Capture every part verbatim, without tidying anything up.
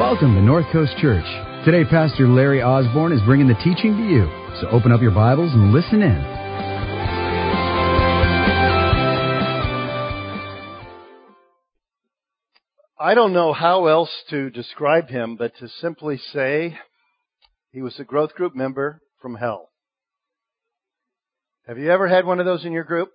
Welcome to North Coast Church. Today, Pastor Larry Osborne is bringing the teaching to you. So open up your Bibles and listen in. I don't know how else to describe him, but to simply say he was a growth group member from hell. Have you ever had one of those in your group?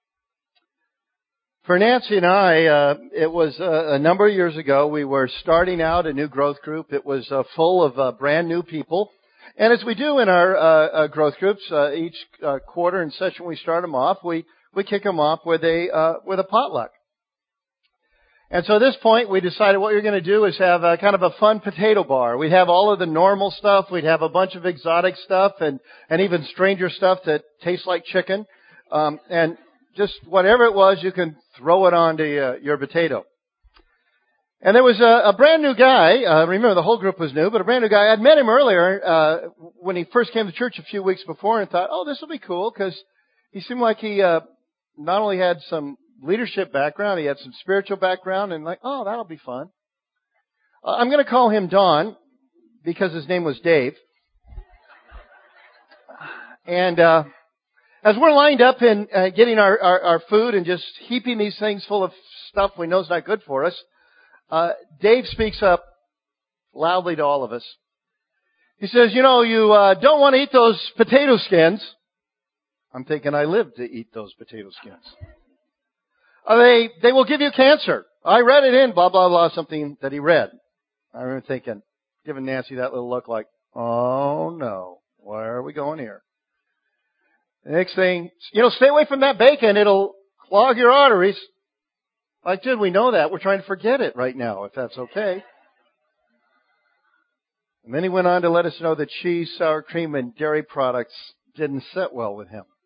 For Nancy and I, uh, it was uh, a number of years ago. We were starting out a new growth group. It was uh, full of uh, brand new people. And as we do in our uh, uh, growth groups, uh, each uh, quarter and session we start them off, we, we kick them off with a, uh, with a potluck. And so at this point, we decided what we were going to do is have a kind of a fun potato bar. We'd have all of the normal stuff. We'd have a bunch of exotic stuff and, and even stranger stuff that tastes like chicken. Um, and just whatever it was, you can throw it onto uh, your potato. And there was a, a brand new guy. Uh, remember, the whole group was new, but a brand new guy. I'd met him earlier uh, when he first came to church a few weeks before and thought, oh, this will be cool, because he seemed like he uh, not only had some leadership background, he had some spiritual background, and like, oh, that'll be fun. Uh, I'm going to call him Don because his name was Dave. And uh as we're lined up and uh, getting our, our, our food and just heaping these things full of stuff we know is not good for us, uh, Dave speaks up loudly to all of us. He says, you know, you uh, don't want to eat those potato skins. I'm thinking I live to eat those potato skins. Uh, they, they will give you cancer. I read it in blah, blah, blah, something that he read. I remember thinking, giving Nancy that little look like, oh no, where are we going here? The next thing, you know, stay away from that bacon. It'll clog your arteries. Like, dude, we know that. We're trying to forget it right now, if that's okay. And then he went on to let us know that cheese, sour cream, and dairy products didn't sit well with him.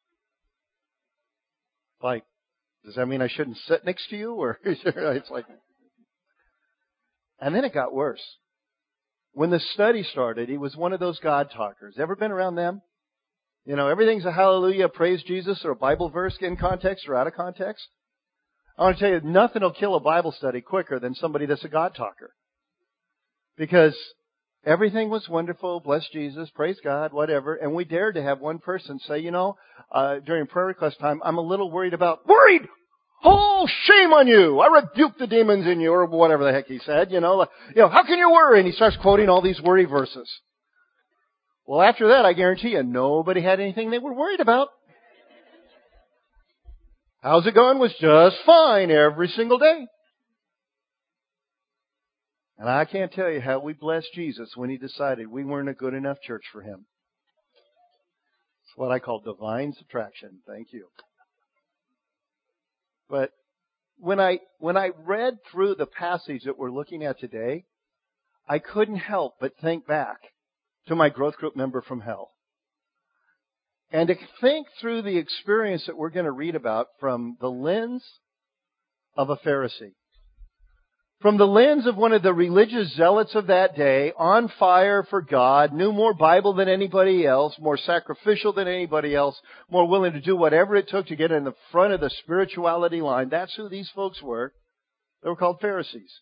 Like, does that mean I shouldn't sit next to you? Or it's like, and then it got worse. When the study started, he was one of those God talkers. Ever been around them? You know, everything's a hallelujah, praise Jesus, or a Bible verse in context or out of context. I want to tell you, nothing will kill a Bible study quicker than somebody that's a God talker. Because everything was wonderful, bless Jesus, praise God, whatever. And we dared to have one person say, you know, uh, during prayer request time, I'm a little worried about, worried! Oh, shame on you! I rebuke the demons in you, or whatever the heck he said, you know. Like, you know, how can you worry? And he starts quoting all these worry verses. Well, after that, I guarantee you, nobody had anything they were worried about. How's it going? Was just fine every single day. And I can't tell you how we blessed Jesus when he decided we weren't a good enough church for him. It's what I call divine subtraction. Thank you. But when I, when I read through the passage that we're looking at today, I couldn't help but think back to my growth group member from hell. And to think through the experience that we're going to read about from the lens of a Pharisee. From the lens of one of the religious zealots of that day, on fire for God, knew more Bible than anybody else, more sacrificial than anybody else, more willing to do whatever it took to get in the front of the spirituality line. That's who these folks were. They were called Pharisees.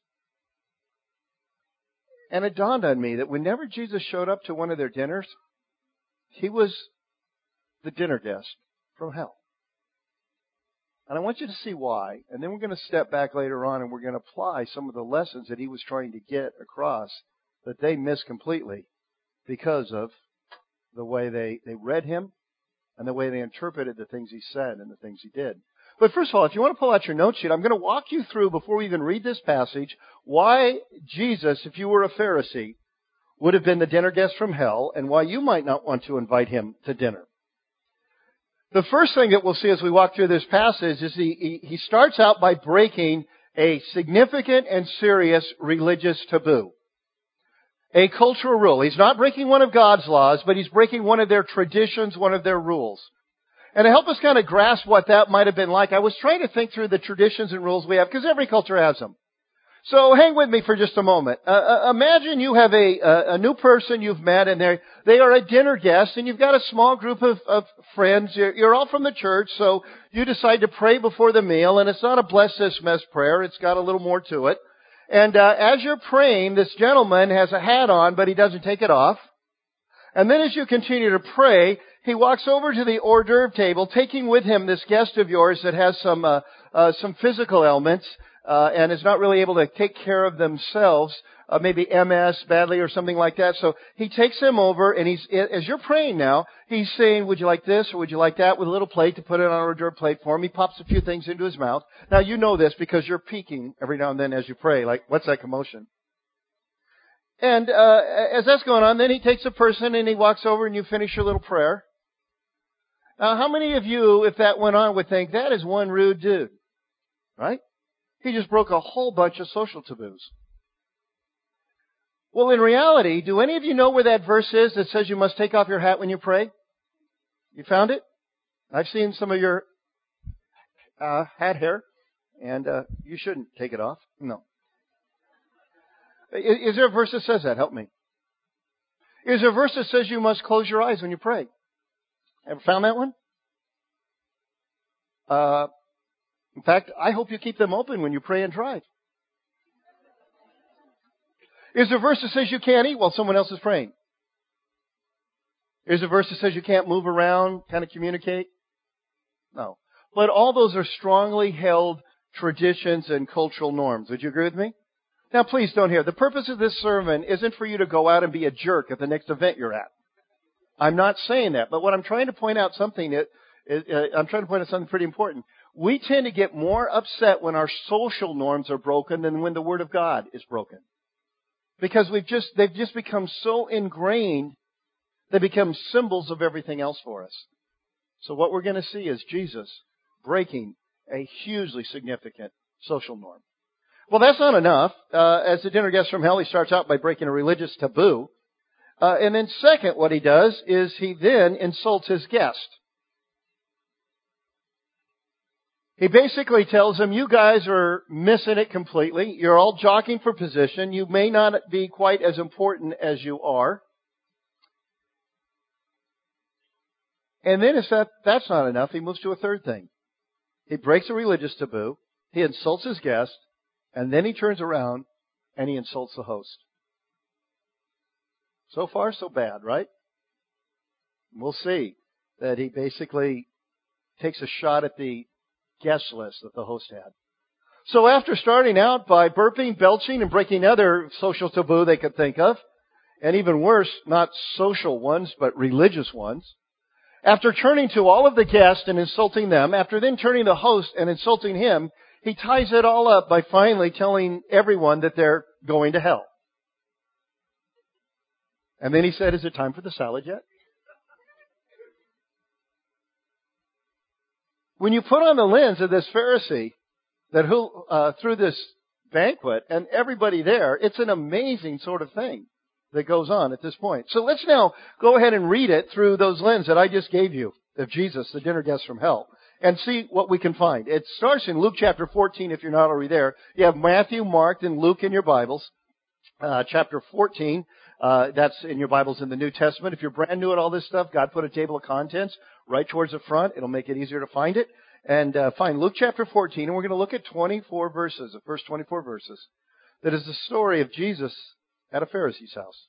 And it dawned on me that whenever Jesus showed up to one of their dinners, he was the dinner guest from hell. And I want you to see why. And then we're going to step back later on and we're going to apply some of the lessons that he was trying to get across that they missed completely because of the way they, they read him and the way they interpreted the things he said and the things he did. But first of all, if you want to pull out your note sheet, I'm going to walk you through, before we even read this passage, why Jesus, if you were a Pharisee, would have been the dinner guest from hell, and why you might not want to invite him to dinner. The first thing that we'll see as we walk through this passage is he, he starts out by breaking a significant and serious religious taboo. A cultural rule. He's not breaking one of God's laws, but he's breaking one of their traditions, one of their rules. And to help us kind of grasp what that might have been like, I was trying to think through the traditions and rules we have, because every culture has them. So hang with me for just a moment. Uh, uh, imagine you have a, a, a new person you've met, and they they are a dinner guest, and you've got a small group of, of friends. You're, you're all from the church, so you decide to pray before the meal, and it's not a bless this mess prayer. It's got a little more to it. And uh, as you're praying, this gentleman has a hat on, but he doesn't take it off. And then as you continue to pray, he walks over to the hors d'oeuvre table, taking with him this guest of yours that has some uh, uh, some physical ailments uh, and is not really able to take care of themselves, uh, maybe M S badly or something like that. So he takes him over, and he's as you're praying now, he's saying, "Would you like this or would you like that?" with a little plate to put it on an hors d'oeuvre plate for him. He pops a few things into his mouth. Now you know this because you're peeking every now and then as you pray, like, "What's that commotion?" And uh, as that's going on, then he takes a person and he walks over and you finish your little prayer. Now, how many of you, if that went on, would think, that is one rude dude? Right? He just broke a whole bunch of social taboos. Well, in reality, do any of you know where that verse is that says you must take off your hat when you pray? You found it? I've seen some of your uh, hat hair, and uh, you shouldn't take it off. No. Is there a verse that says that? Help me. Is there a verse that says you must close your eyes when you pray? Ever found that one? Uh, in fact, I hope you keep them open when you pray and drive. Is there a verse that says you can't eat while someone else is praying? Is there a verse that says you can't move around, kind of communicate? No. But all those are strongly held traditions and cultural norms. Would you agree with me? Now, please don't hear. The purpose of this sermon isn't for you to go out and be a jerk at the next event you're at. I'm not saying that. But what I'm trying to point out something, that, uh, I'm trying to point out something pretty important. We tend to get more upset when our social norms are broken than when the Word of God is broken. Because we've just, they've just become so ingrained, they become symbols of everything else for us. So what we're going to see is Jesus breaking a hugely significant social norm. Well, that's not enough. Uh, as the dinner guest from hell, he starts out by breaking a religious taboo. Uh, and then second, what he does is he then insults his guest. He basically tells him, you guys are missing it completely. You're all jockeying for position. You may not be quite as important as you are. And then if that, that's not enough, he moves to a third thing. He breaks a religious taboo. He insults his guest. And then he turns around and he insults the host. So far, so bad, right? We'll see that he basically takes a shot at the guest list that the host had. So after starting out by burping, belching, and breaking other social taboo they could think of, and even worse, not social ones, but religious ones, after turning to all of the guests and insulting them, after then turning to the host and insulting him, he ties it all up by finally telling everyone that they're going to hell. And then he said, is it time for the salad yet? When you put on the lens of this Pharisee that who, uh, through this banquet and everybody there, it's an amazing sort of thing that goes on at this point. So let's now go ahead and read it through those lenses that I just gave you of Jesus, the dinner guest from hell, and see what we can find. It starts in Luke chapter fourteen, if you're not already there. You have Matthew, Mark, and Luke in your Bibles. Uh, chapter fourteen, uh, that's in your Bibles in the New Testament. If you're brand new at all this stuff, God put a table of contents right towards the front. It'll make it easier to find it. And uh, find Luke chapter fourteen, and we're going to look at twenty-four verses, the first twenty-four verses. That is the story of Jesus at a Pharisee's house.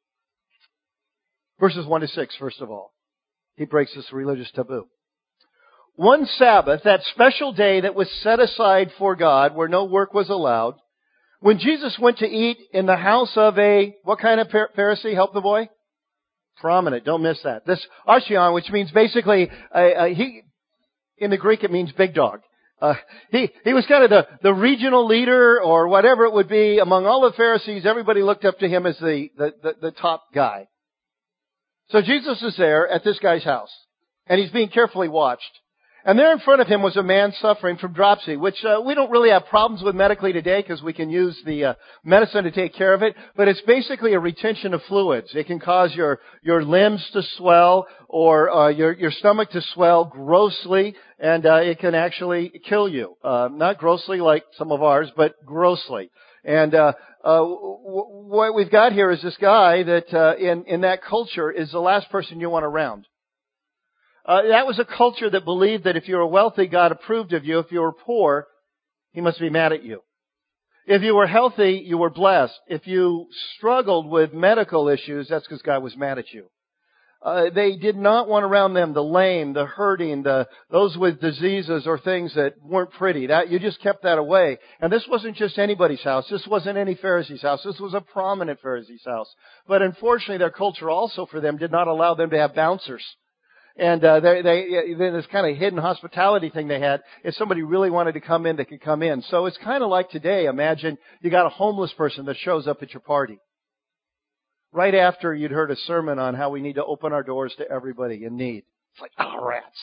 Verses one to six, first of all. He breaks this religious taboo. One Sabbath, that special day that was set aside for God, where no work was allowed, when Jesus went to eat in the house of a, what kind of Pharisee? Help the boy? Prominent. Don't miss that. This Archion, which means basically, uh, uh, he, in the Greek it means big dog. Uh, he, he was kind of the, the regional leader or whatever it would be. Among all the Pharisees, everybody looked up to him as the, the, the, the top guy. So Jesus is there at this guy's house, and he's being carefully watched. And there in front of him was a man suffering from dropsy, which uh, we don't really have problems with medically today because we can use the uh, medicine to take care of it. But it's basically a retention of fluids. It can cause your your limbs to swell or uh, your your stomach to swell grossly, and uh, it can actually kill you. Uh, not grossly like some of ours, but grossly. And uh, uh, w- what we've got here is this guy that uh, in in that culture is the last person you want around. Uh, that was a culture that believed that if you were wealthy, God approved of you. If you were poor, He must be mad at you. If you were healthy, you were blessed. If you struggled with medical issues, that's because God was mad at you. Uh, they did not want around them the lame, the hurting, the those with diseases or things that weren't pretty. That you just kept that away. And this wasn't just anybody's house. This wasn't any Pharisee's house. This was a prominent Pharisee's house. But unfortunately, their culture also for them did not allow them to have bouncers. And uh, they, they, then this kind of hidden hospitality thing they had. If somebody really wanted to come in, they could come in. So it's kind of like today. Imagine you got a homeless person that shows up at your party. Right after you'd heard a sermon on how we need to open our doors to everybody in need. It's like, oh, rats.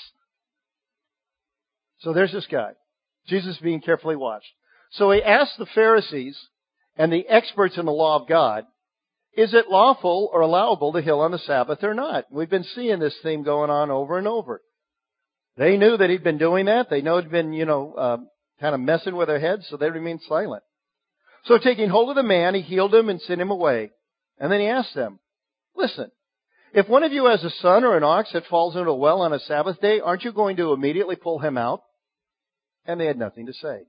So there's this guy. Jesus being carefully watched. So he asked the Pharisees and the experts in the law of God, is it lawful or allowable to heal on the Sabbath or not? We've been seeing this theme going on over and over. They knew that he'd been doing that. They know he'd been, you know, uh, kind of messing with their heads, so they remained silent. So taking hold of the man, he healed him and sent him away. And then he asked them, listen, if one of you has a son or an ox that falls into a well on a Sabbath day, aren't you going to immediately pull him out? And they had nothing to say.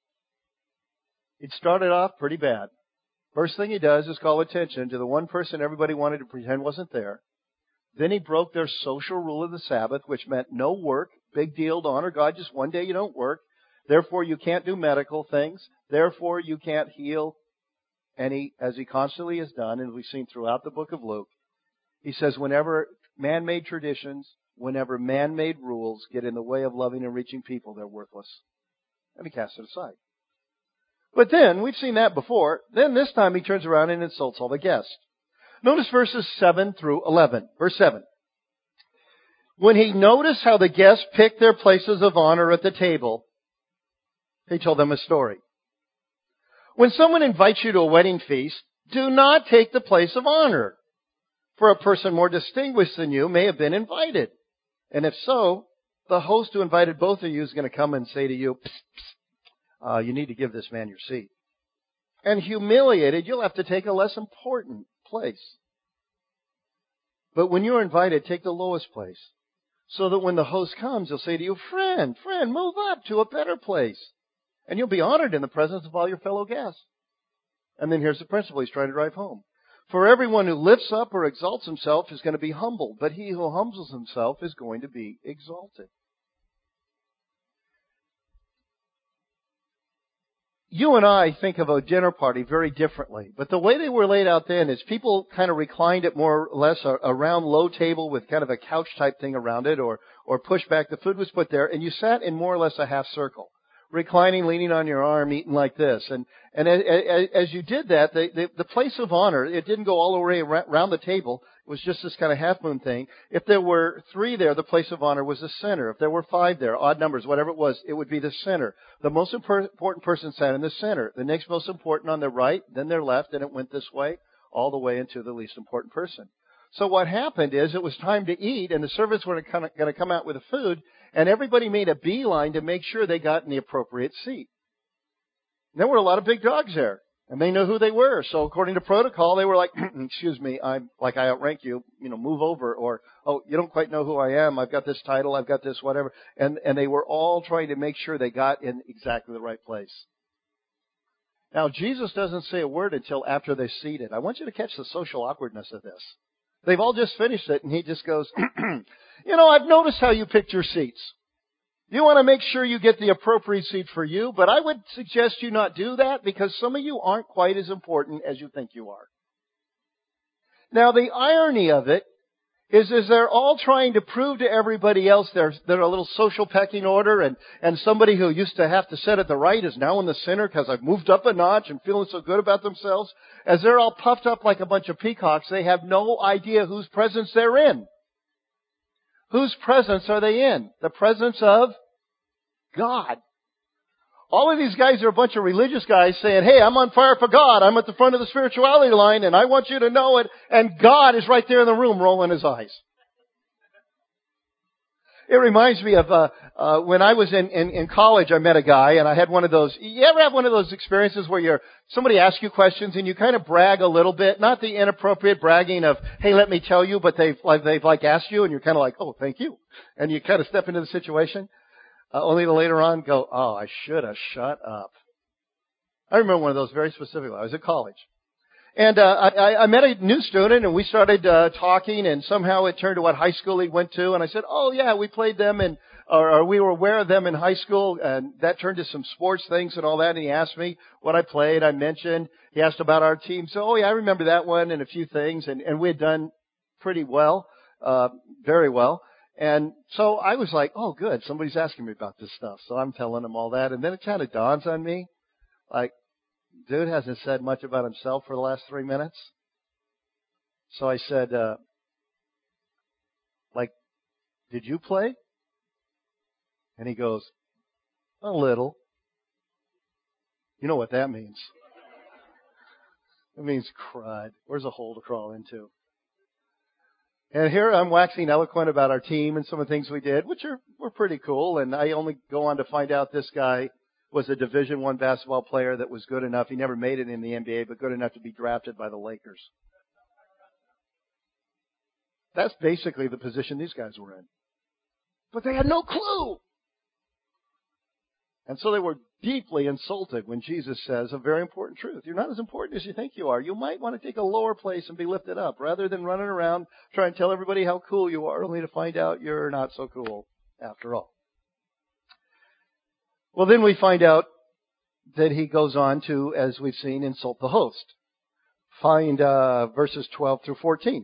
It started off pretty bad. First thing he does is call attention to the one person everybody wanted to pretend wasn't there. Then he broke their social rule of the Sabbath, which meant no work, big deal to honor God, just one day you don't work. Therefore, you can't do medical things. Therefore, you can't heal. And he, as he constantly has done, and we've seen throughout the book of Luke, he says whenever man-made traditions, whenever man-made rules get in the way of loving and reaching people, they're worthless. And he casts it aside. But then, we've seen that before, then this time he turns around and insults all the guests. Notice verses seven through eleven. Verse seven. When he noticed how the guests picked their places of honor at the table, he told them a story. When someone invites you to a wedding feast, do not take the place of honor, for a person more distinguished than you may have been invited. And if so, the host who invited both of you is going to come and say to you, psst, psst, uh, you need to give this man your seat. And humiliated, you'll have to take a less important place. But when you're invited, take the lowest place, so that when the host comes, he'll say to you, friend, friend, move up to a better place. And you'll be honored in the presence of all your fellow guests. And then here's the principle he's trying to drive home. For everyone who lifts up or exalts himself is going to be humbled, but he who humbles himself is going to be exalted. You and I think of a dinner party very differently, but the way they were laid out then is people kind of reclined it more or less a round low table with kind of a couch type thing around it, or, or pushed back. The food was put there, and you sat in more or less a half circle. Reclining, leaning on your arm, eating like this. And, and as, as you did that, the, the, the place of honor, it didn't go all the way around the table. It was just this kind of half moon thing. If there were three there, the place of honor was the center. If there were five there, odd numbers, whatever it was, it would be the center. The most important person sat in the center. The next most important on their right, then their left, and it went this way, all the way into the least important person. So what happened is it was time to eat, and the servants were going to come out with the food, and everybody made a beeline to make sure they got in the appropriate seat. And there were a lot of big dogs there, and they knew who they were. So according to protocol, they were like, excuse me, I'm like I outrank you, you know, move over. Or, oh, you don't quite know who I am. I've got this title. I've got this whatever. And, and they were all trying to make sure they got in exactly the right place. Now, Jesus doesn't say a word until after they're seated. I want you to catch the social awkwardness of this. They've all just finished it, and he just goes, you know, I've noticed how you picked your seats. You want to make sure you get the appropriate seat for you, but I would suggest you not do that because some of you aren't quite as important as you think you are. Now, the irony of it is, is they're all trying to prove to everybody else they're, they're a little social pecking order, and, and somebody who used to have to sit at the right is now in the center because I've moved up a notch and feeling so good about themselves. As they're all puffed up like a bunch of peacocks, they have no idea whose presence they're in. Whose presence are they in? The presence of God. All of these guys are a bunch of religious guys saying, hey, I'm on fire for God. I'm at the front of the spirituality line, and I want you to know it. And God is right there in the room rolling his eyes. It reminds me of uh, uh when I was in, in, in college, I met a guy, and I had one of those, you ever have one of those experiences where you're somebody asks you questions and you kind of brag a little bit, not the inappropriate bragging of, hey, let me tell you, but they've like, they've like asked you, and you're kind of like, oh, thank you. And you kind of step into the situation. Uh, only to later on go, oh, I should have shut up. I remember one of those very specifically. I was at college. And uh, I, I met a new student, and we started uh, talking, and somehow it turned to what high school he went to. And I said, oh, yeah, we played them, and or, or we were aware of them in high school. And that turned to some sports things and all that. And he asked me what I played. I mentioned. He asked about our team. So, oh, yeah, I remember that one and a few things. And, and we had done pretty well, uh, very well. And so I was like, oh, good, somebody's asking me about this stuff. So I'm telling him all that. And then it kind of dawns on me, like, dude hasn't said much about himself for the last three minutes. So I said, uh, like, did you play? And he goes, a little. You know what that means? It means crud. Where's a hole to crawl into? And here I'm waxing eloquent about our team and some of the things we did, which are were pretty cool. And I only go on to find out this guy was a Division One basketball player that was good enough. He never made it in the N B A, but good enough to be drafted by the Lakers. That's basically the position these guys were in. But they had no clue. And so they were deeply insulted when Jesus says a very important truth. You're not as important as you think you are. You might want to take a lower place and be lifted up rather than running around trying to tell everybody how cool you are only to find out you're not so cool after all. Well, then we find out that he goes on to, as we've seen, insult the host. Find uh, verses twelve through fourteen.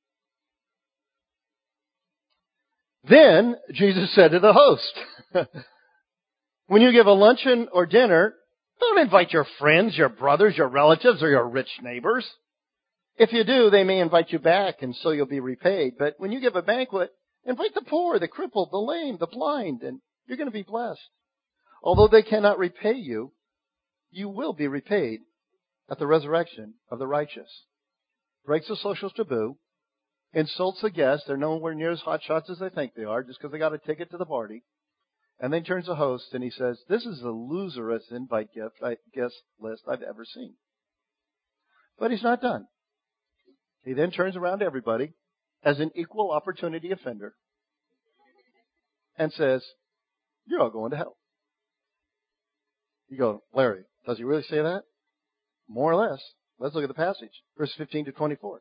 Then Jesus said to the host, when you give a luncheon or dinner, don't invite your friends, your brothers, your relatives, or your rich neighbors. If you do, they may invite you back, and so you'll be repaid. But when you give a banquet, invite the poor, the crippled, the lame, the blind, and you're going to be blessed. Although they cannot repay you, you will be repaid at the resurrection of the righteous. Breaks the social taboo, insults the guests. They're nowhere near as hot shots as they think they are just because they got a ticket to the party. And then turns to the host and he says, this is the loserest invite gift, guest list I've ever seen. But he's not done. He then turns around to everybody as an equal opportunity offender and says, you're all going to hell. You go, Larry, does he really say that? More or less. Let's look at the passage. Verse fifteen to twenty-four.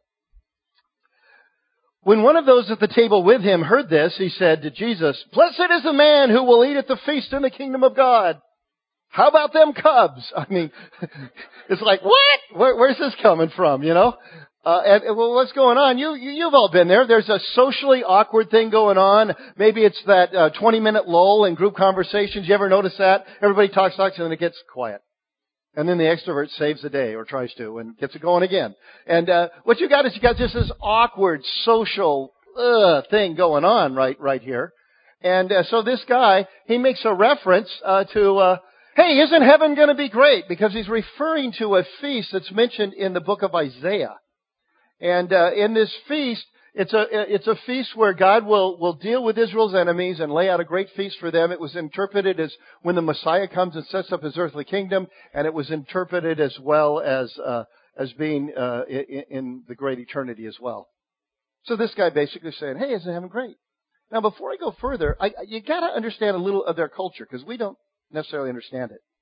When one of those at the table with him heard this, he said to Jesus, blessed is the man who will eat at the feast in the kingdom of God. How about them Cubs? I mean, it's like, what? Where, where's this coming from, you know? Uh, and, well, what's going on? You, you, you've all been there. There's a socially awkward thing going on. Maybe it's that uh, twenty minute lull in group conversations. You ever notice that? Everybody talks, talks, and then it gets quiet. And then the extrovert saves the day, or tries to, and gets it going again. And uh, what you got is you got just this awkward social uh, thing going on right right here. And uh, so this guy, he makes a reference uh, to, uh, hey, isn't heaven going to be great? Because he's referring to a feast that's mentioned in the book of Isaiah. And uh, in this feast, it's a it's a feast where God will will deal with Israel's enemies and lay out a great feast for them. It was interpreted as when the Messiah comes and sets up his earthly kingdom, and it was interpreted as well as uh, as being uh, in, in the great eternity as well. So this guy basically saying, "Hey, isn't heaven great?" Now, before I go further, I, you got to understand a little of their culture because we don't necessarily understand it.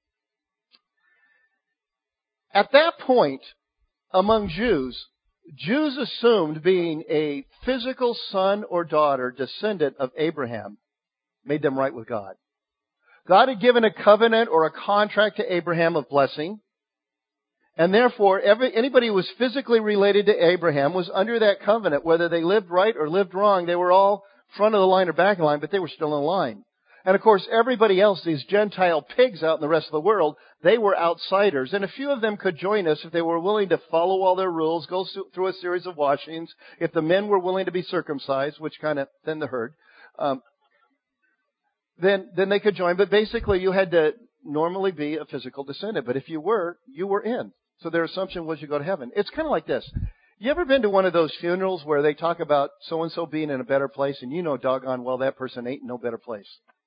At that point, among Jews, Jews assumed being a physical son or daughter, descendant of Abraham, made them right with God. God had given a covenant or a contract to Abraham of blessing, and therefore every, anybody who was physically related to Abraham was under that covenant. Whether they lived right or lived wrong, they were all front of the line or back of the line, but they were still in line. And of course, everybody else, these Gentile pigs out in the rest of the world, they were outsiders. And a few of them could join us if they were willing to follow all their rules, go through a series of washings. If the men were willing to be circumcised, which kind of thinned the herd, um, then then they could join. But basically, you had to normally be a physical descendant. But if you were, you were in. So their assumption was you go to heaven. It's kind of like this. You ever been to one of those funerals where they talk about so-and-so being in a better place, and you know doggone well that person ain't in no better place?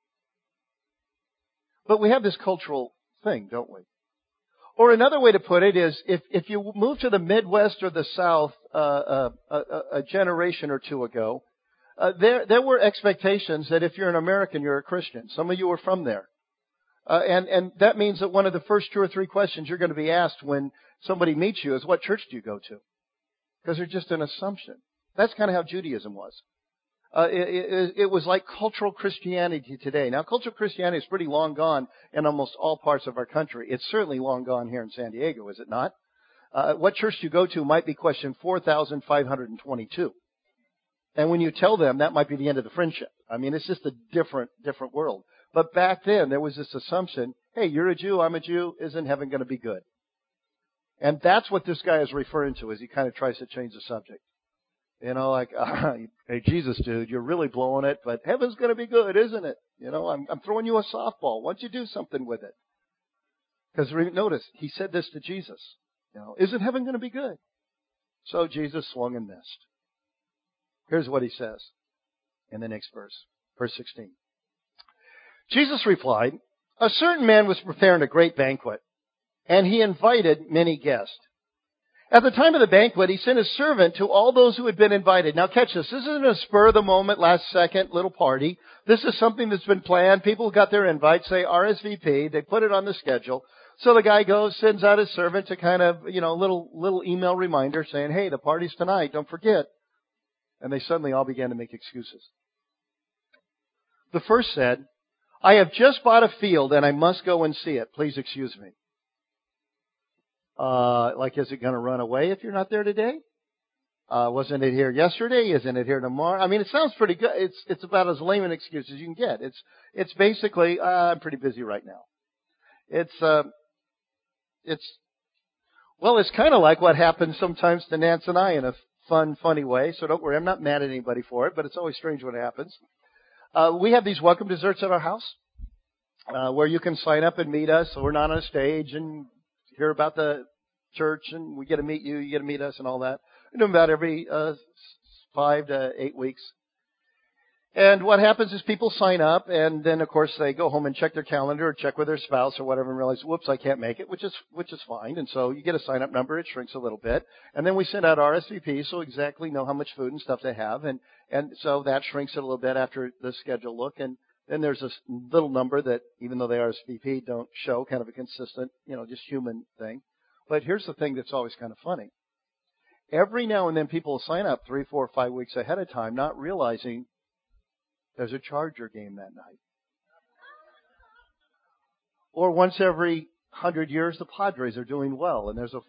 But we have this cultural thing, don't we? Or another way to put it is, if, if you move to the Midwest or the South uh, uh, a, a generation or two ago, uh, there there were expectations that if you're an American, you're a Christian. Some of you were from there. Uh, and, and that means that one of the first two or three questions you're going to be asked when somebody meets you is, what church do you go to? Because they're just an assumption. That's kind of how Judaism was. Uh, it, it, it was like cultural Christianity today. Now, cultural Christianity is pretty long gone in almost all parts of our country. It's certainly long gone here in San Diego, is it not? Uh, what church do you go to might be question four thousand five hundred twenty-two. And when you tell them, that might be the end of the friendship. I mean, it's just a different, different world. But back then, there was this assumption, hey, you're a Jew, I'm a Jew, isn't heaven going to be good? And that's what this guy is referring to as he kind of tries to change the subject. You know, like, uh, hey, Jesus, dude, you're really blowing it, but heaven's going to be good, isn't it? You know, I'm, I'm throwing you a softball. Why don't you do something with it? Because notice, he said this to Jesus. You know, isn't heaven going to be good? So Jesus swung and missed. Here's what he says in the next verse, verse sixteen. Jesus replied, a certain man was preparing a great banquet, and he invited many guests. At the time of the banquet, he sent his servant to all those who had been invited. Now catch this. This isn't a spur of the moment, last second little party. This is something that's been planned. People got their invites, they R S V P, they put it on the schedule. So the guy goes, sends out his servant to kind of, you know, little, little email reminder saying, hey, the party's tonight, don't forget. And they suddenly all began to make excuses. The first said, I have just bought a field and I must go and see it. Please excuse me. Uh, like, is it going to run away if you're not there today? Uh, wasn't it here yesterday? Isn't it here tomorrow? I mean, it sounds pretty good. It's, it's about as lame an excuse as you can get. It's, it's basically, uh, I'm pretty busy right now. It's, uh, it's, well, it's kind of like what happens sometimes to Nance and I in a fun, funny way. So don't worry, I'm not mad at anybody for it, but it's always strange when it happens. Uh, we have these welcome desserts at our house, uh, where you can sign up and meet us. So we're not on a stage and hear about the church and we get to meet you, you get to meet us and all that. We do them about every, uh, five to eight weeks. And what happens is people sign up and then of course they go home and check their calendar or check with their spouse or whatever and realize, whoops, I can't make it, which is, which is fine. And so you get a sign up number, it shrinks a little bit. And then we send out R S V Ps so exactly know how much food and stuff they have. And, and so that shrinks it a little bit after the schedule look. And then there's this little number that even though they R S V P don't show, kind of a consistent, you know, just human thing. But here's the thing that's always kind of funny. Every now and then people will sign up three, four, five weeks ahead of time, not realizing there's a Charger game that night. Or once every hundred years, the Padres are doing well, and there's a,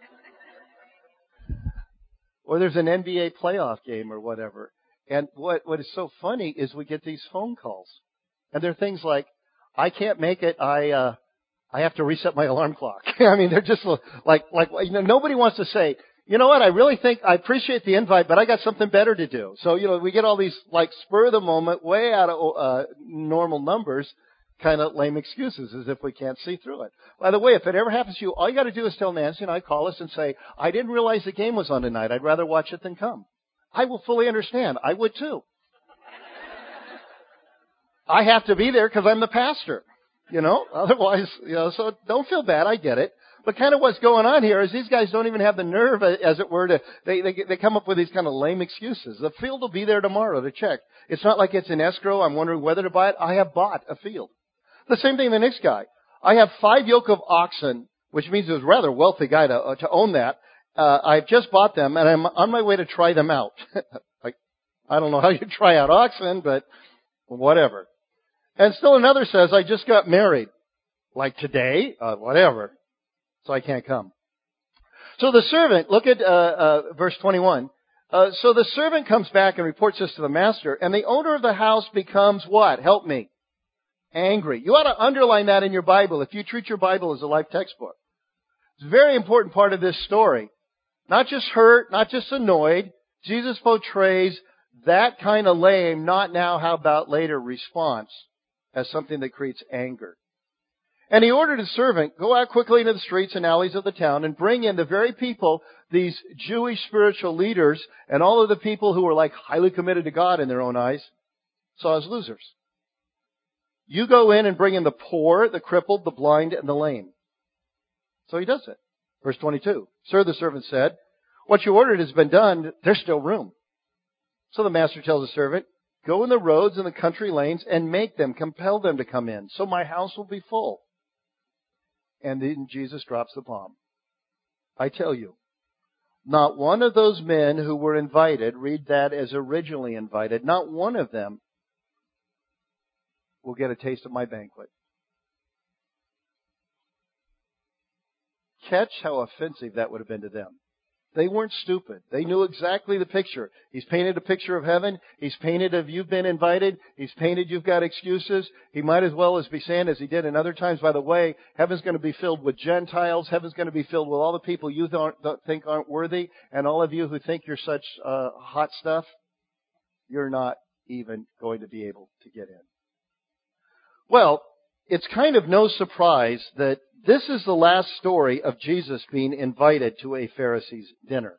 or there's an N B A playoff game or whatever. And what, what is so funny is we get these phone calls, and they're things like, I can't make it, I, uh, I have to reset my alarm clock. I mean, they're just like, like, you know, nobody wants to say, you know what, I really think, I appreciate the invite, but I got something better to do. So, you know, we get all these, like, spur of the moment, way out of, uh, normal numbers, kind of lame excuses, as if we can't see through it. By the way, if it ever happens to you, all you got to do is tell Nancy and I, call us and say, I didn't realize the game was on tonight. I'd rather watch it than come. I will fully understand. I would too. I have to be there because I'm the pastor, you know, otherwise, you know, so don't feel bad. I get it. But kind of what's going on here is these guys don't even have the nerve, as it were, to, they, they, they come up with these kind of lame excuses. The field will be there tomorrow to check. It's not like it's in escrow. I'm wondering whether to buy it. I have bought a field. The same thing the next guy. I have five yoke of oxen, which means he was a rather wealthy guy to, uh, to own that. Uh, I've just bought them and I'm on my way to try them out. Like, I don't know how you try out oxen, but whatever. And still another says, I just got married. Like today, uh, whatever. So I can't come. So the servant, look at uh, uh, verse twenty-one. Uh, so the servant comes back and reports this to the master, and the owner of the house becomes what? Help me. Angry. You ought to underline that in your Bible if you treat your Bible as a life textbook. It's a very important part of this story. Not just hurt, not just annoyed. Jesus portrays that kind of lame, not now, how about later response as something that creates anger. And he ordered his servant, go out quickly into the streets and alleys of the town and bring in the very people, these Jewish spiritual leaders and all of the people who were like highly committed to God in their own eyes, saw as losers. You go in and bring in the poor, the crippled, the blind, and the lame. So he does it. Verse twenty-two. Sir, the servant said, what you ordered has been done. There's still room. So the master tells the servant, Go in the roads and the country lanes and make them, compel them to come in, so my house will be full. And then Jesus drops the bomb. I tell you, not one of those men who were invited, read that as originally invited, not one of them will get a taste of my banquet. Catch how offensive that would have been to them. They weren't stupid. They knew exactly the picture. He's painted a picture of heaven. He's painted of you've been invited. He's painted you've got excuses. He might as well as be saying, as he did in other times, by the way, heaven's going to be filled with Gentiles. Heaven's going to be filled with all the people you don't, don't think aren't worthy. And all of you who think you're such uh, hot stuff, you're not even going to be able to get in. Well, it's kind of no surprise that this is the last story of Jesus being invited to a Pharisee's dinner.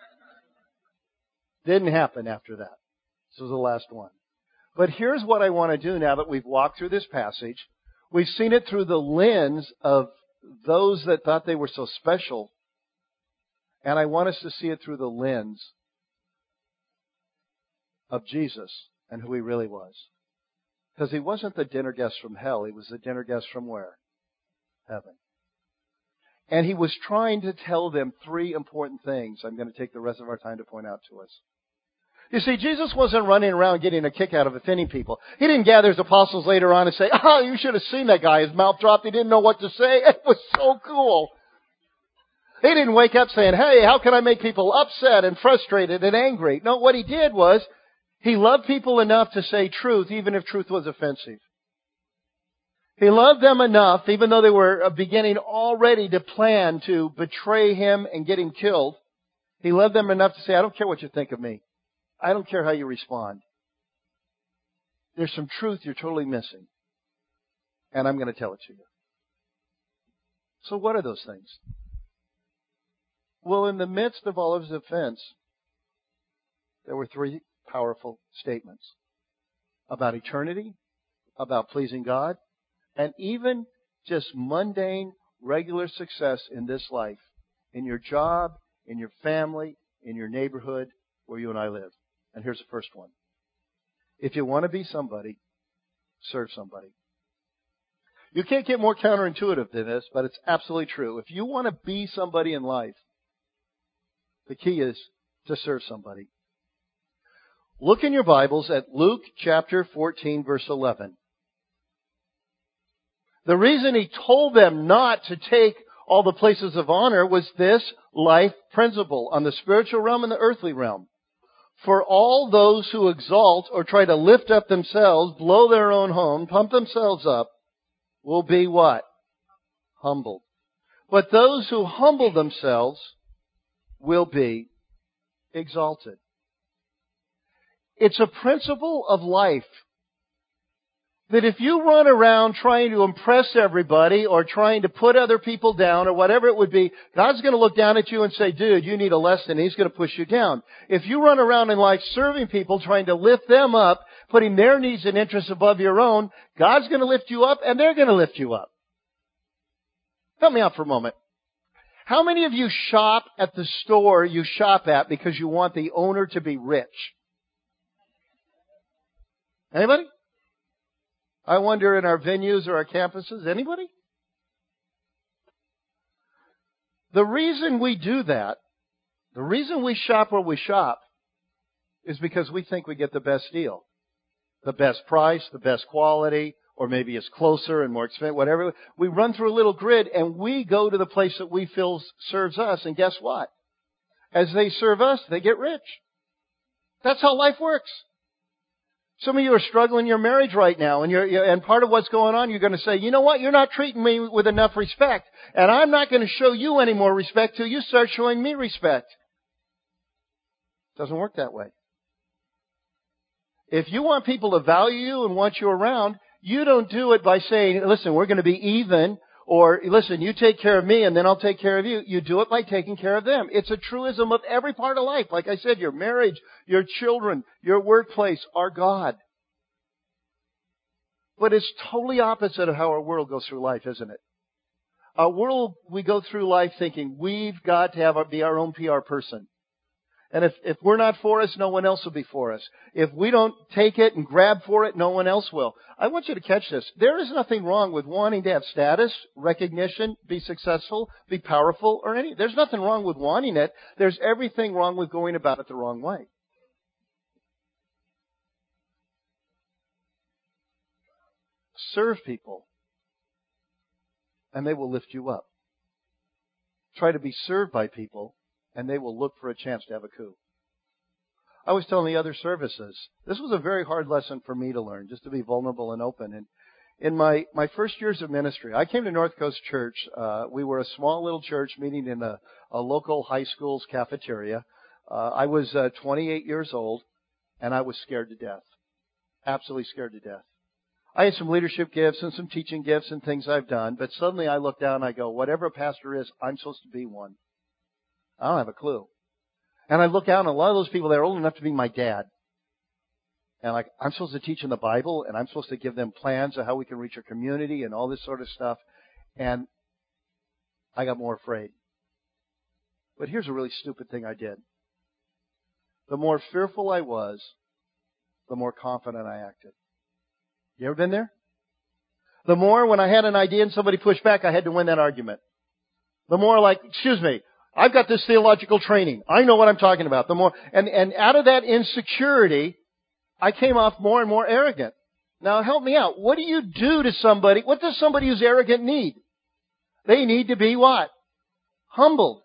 Didn't happen after that. This was the last one. But here's what I want to do now that we've walked through this passage. We've seen it through the lens of those that thought they were so special. And I want us to see it through the lens of Jesus and who He really was. Because He wasn't the dinner guest from hell. He was the dinner guest from where? Heaven. And He was trying to tell them three important things I'm going to take the rest of our time to point out to us. You see, Jesus wasn't running around getting a kick out of offending people. He didn't gather His apostles later on and say, oh, you should have seen that guy. His mouth dropped. He didn't know what to say. It was so cool. He didn't wake up saying, hey, how can I make people upset and frustrated and angry? No, what He did was He loved people enough to say truth, even if truth was offensive. He loved them enough, even though they were beginning already to plan to betray Him and get Him killed. He loved them enough to say, I don't care what you think of me. I don't care how you respond. There's some truth you're totally missing. And I'm going to tell it to you. So what are those things? Well, in the midst of all of His offense, there were three powerful statements about eternity, about pleasing God, and even just mundane, regular success in this life, in your job, in your family, in your neighborhood where you and I live. And here's the first one. If you want to be somebody, serve somebody. You can't get more counterintuitive than this, but it's absolutely true. If you want to be somebody in life, the key is to serve somebody. Look in your Bibles at Luke chapter fourteen, verse eleven. The reason He told them not to take all the places of honor was this life principle on the spiritual realm and the earthly realm. For all those who exalt or try to lift up themselves, blow their own horn, pump themselves up, will be what? Humbled. But those who humble themselves will be exalted. It's a principle of life that if you run around trying to impress everybody or trying to put other people down or whatever it would be, God's going to look down at you and say, dude, you need a lesson. He's going to push you down. If you run around in life serving people, trying to lift them up, putting their needs and interests above your own, God's going to lift you up and they're going to lift you up. Help me out for a moment. How many of you shop at the store you shop at because you want the owner to be rich? Anybody? I wonder in our venues or our campuses, anybody? The reason we do that, the reason we shop where we shop, is because we think we get the best deal. The best price, the best quality, or maybe it's closer and more expensive, whatever. We run through a little grid and we go to the place that we feel serves us. And guess what? As they serve us, they get rich. That's how life works. Some of you are struggling in your marriage right now, and you're, you're, and part of what's going on, you're going to say, you know what, you're not treating me with enough respect, and I'm not going to show you any more respect till you start showing me respect. It doesn't work that way. If you want people to value you and want you around, you don't do it by saying, listen, we're going to be even, or listen, you take care of me and then I'll take care of you. You do it by taking care of them. It's a truism of every part of life. Like I said, your marriage, your children, your workplace are God. But it's totally opposite of how our world goes through life, isn't it? Our world, we go through life thinking we've got to have our, be our own P R person. And if, if we're not for us, no one else will be for us. If we don't take it and grab for it, no one else will. I want you to catch this. There is nothing wrong with wanting to have status, recognition, be successful, be powerful, or any. There's nothing wrong with wanting it. There's everything wrong with going about it the wrong way. Serve people, and they will lift you up. Try to be served by people, and they will look for a chance to have a coup. I was telling the other services, this was a very hard lesson for me to learn, just to be vulnerable and open. And in my, my first years of ministry, I came to North Coast Church. Uh, we were a small little church meeting in a, a local high school's cafeteria. Uh, I was uh, twenty-eight years old, and I was scared to death. Absolutely scared to death. I had some leadership gifts and some teaching gifts and things I've done, but suddenly I look down and I go, whatever a pastor is, I'm supposed to be one. I don't have a clue. And I look out, and a lot of those people, they're old enough to be my dad. And like, I'm supposed to teach in the Bible, and I'm supposed to give them plans of how we can reach our community and all this sort of stuff. And I got more afraid. But here's a really stupid thing I did. The more fearful I was, the more confident I acted. You ever been there? The more when I had an idea and somebody pushed back, I had to win that argument. The more like, excuse me, I've got this theological training. I know what I'm talking about. The more, and, and out of that insecurity, I came off more and more arrogant. Now help me out. What do you do to somebody? What does somebody who's arrogant need? They need to be what? Humbled.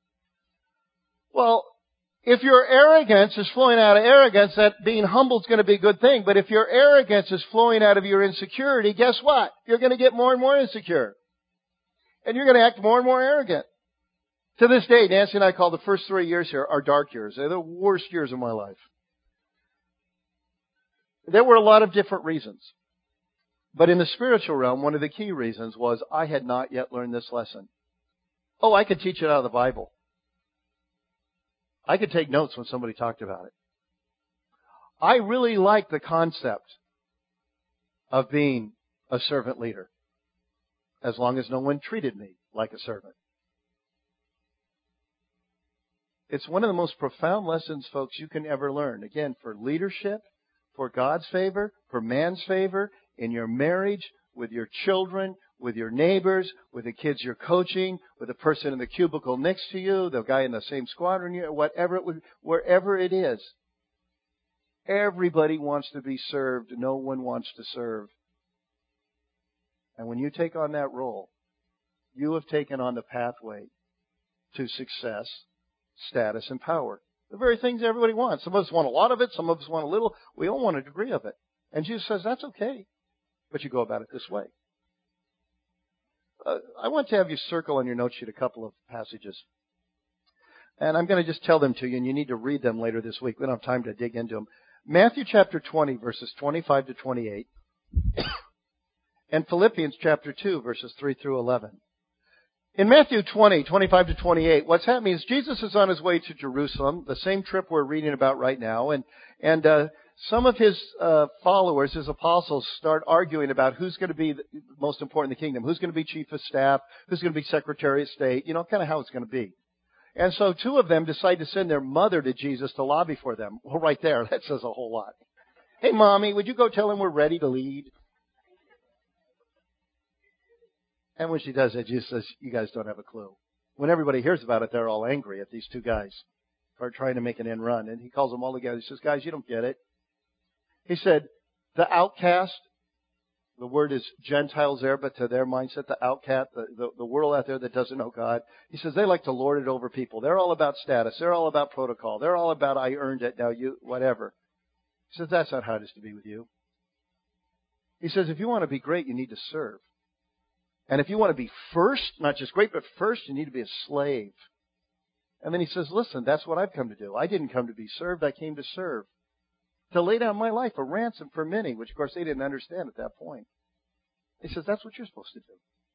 Well, if your arrogance is flowing out of arrogance, that being humble is going to be a good thing. But if your arrogance is flowing out of your insecurity, guess what? You're going to get more and more insecure. And you're going to act more and more arrogant. To this day, Nancy and I call the first three years here our dark years. They're the worst years of my life. There were a lot of different reasons. But in the spiritual realm, one of the key reasons was I had not yet learned this lesson. Oh, I could teach it out of the Bible. I could take notes when somebody talked about it. I really liked the concept of being a servant leader, as long as no one treated me like a servant. It's one of the most profound lessons, folks, you can ever learn. Again, for leadership, for God's favor, for man's favor, in your marriage, with your children, with your neighbors, with the kids you're coaching, with the person in the cubicle next to you, the guy in the same squadron, whatever it would, wherever it is. Everybody wants to be served. No one wants to serve. And when you take on that role, you have taken on the pathway to success, status, and power. The very things everybody wants. Some of us want a lot of it. Some of us want a little. We all want a degree of it. And Jesus says, that's okay. But you go about it this way. Uh, I want to have you circle on your note sheet a couple of passages. And I'm going to just tell them to you, and you need to read them later this week. We don't have time to dig into them. Matthew chapter twenty, verses twenty-five to twenty-eight. And Philippians chapter two, verses three through eleven. In Matthew twenty, twenty-five to twenty-eight, what's happening is Jesus is on his way to Jerusalem, the same trip we're reading about right now, and and uh, some of his uh, followers, his apostles, start arguing about who's going to be the most important in the kingdom, who's going to be chief of staff, who's going to be secretary of state, you know, kind of how it's going to be. And so two of them decide to send their mother to Jesus to lobby for them. Well, right there, that says a whole lot. Hey, Mommy, would you go tell him we're ready to lead? And when she does that, Jesus says, you guys don't have a clue. When everybody hears about it, they're all angry at these two guys who are trying to make an end run. And he calls them all together. He says, guys, you don't get it. He said, the outcast, the word is Gentiles there, but to their mindset, the outcast, the, the, the world out there that doesn't know God, he says they like to lord it over people. They're all about status. They're all about protocol. They're all about I earned it, now you, whatever. He says that's not how it is to be with you. He says if you want to be great, you need to serve. And if you want to be first, not just great, but first, you need to be a slave. And then he says, listen, that's what I've come to do. I didn't come to be served. I came to serve. To lay down my life a ransom for many, which of course they didn't understand at that point. He says, that's what you're supposed to do.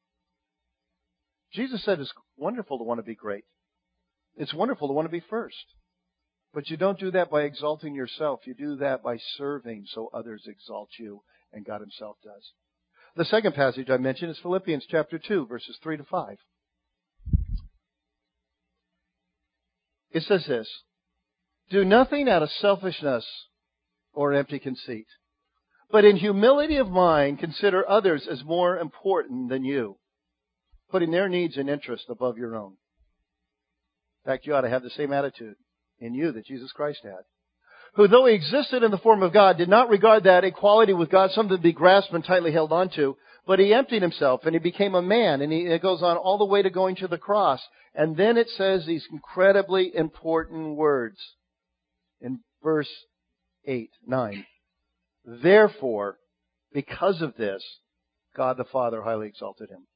Jesus said it's wonderful to want to be great. It's wonderful to want to be first. But you don't do that by exalting yourself. You do that by serving so others exalt you, and God himself does. The second passage I mentioned is Philippians chapter two, verses three to five. It says this, Do nothing out of selfishness or empty conceit, but in humility of mind consider others as more important than you, putting their needs and interests above your own. In fact, you ought to have the same attitude in you that Jesus Christ had. Who, though he existed in the form of God, did not regard that equality with God something to be grasped and tightly held onto, but he emptied himself and he became a man. And he, it goes on all the way to going to the cross. And then it says these incredibly important words in verse eight, nine. Therefore, because of this, God the Father highly exalted him.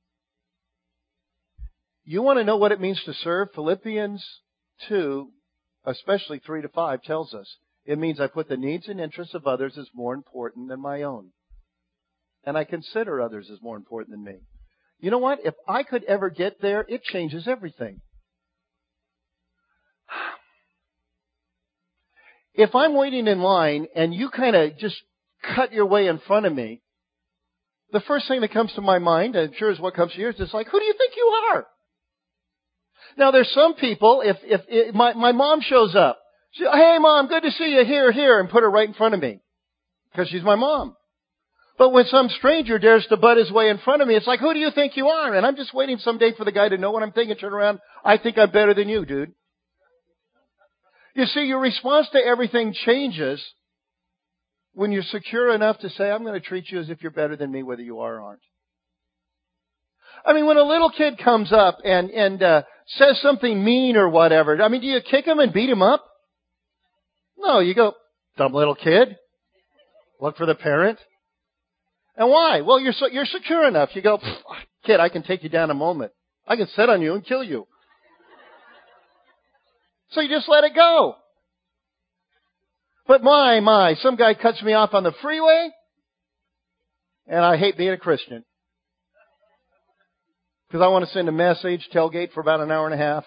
You want to know what it means to serve? Philippians two, especially three to five, tells us. It means I put the needs and interests of others as more important than my own. And I consider others as more important than me. You know what? If I could ever get there, it changes everything. If I'm waiting in line and you kind of just cut your way in front of me, the first thing that comes to my mind, I'm sure is what comes to yours, is like, who do you think you are? Now, there's some people, if, if, if my, my mom shows up, she, hey, Mom, good to see you, here, here, and put her right in front of me. Because she's my mom. But when some stranger dares to butt his way in front of me, it's like, who do you think you are? And I'm just waiting someday for the guy to know what I'm thinking, turn around, I think I'm better than you, dude. You see, your response to everything changes when you're secure enough to say, I'm going to treat you as if you're better than me, whether you are or aren't. I mean, when a little kid comes up and, and uh, says something mean or whatever, I mean, do you kick him and beat him up? No, you go, dumb little kid. Look for the parent. And why? Well, you're so, you're secure enough. You go, kid, I can take you down in a moment. I can sit on you and kill you. So you just let it go. But my, my, some guy cuts me off on the freeway, and I hate being a Christian. Because I want to send a message, tailgate for about an hour and a half.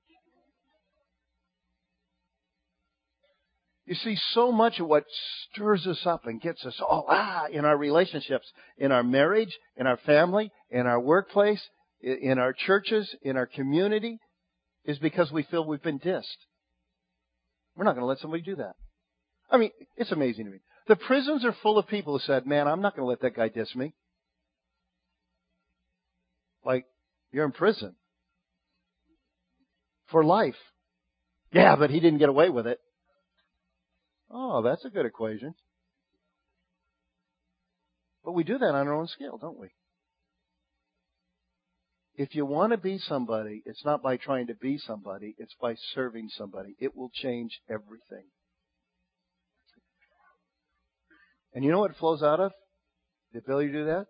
You see, so much of what stirs us up and gets us all ah in our relationships, in our marriage, in our family, in our workplace, in our churches, in our community, is because we feel we've been dissed. We're not going to let somebody do that. I mean, it's amazing to me. The prisons are full of people who said, man, I'm not going to let that guy diss me. Like, you're in prison. For life. Yeah, but he didn't get away with it. Oh, that's a good equation. But we do that on our own scale, don't we? If you want to be somebody, it's not by trying to be somebody, it's by serving somebody. It will change everything. And you know what it flows out of? The ability to do that?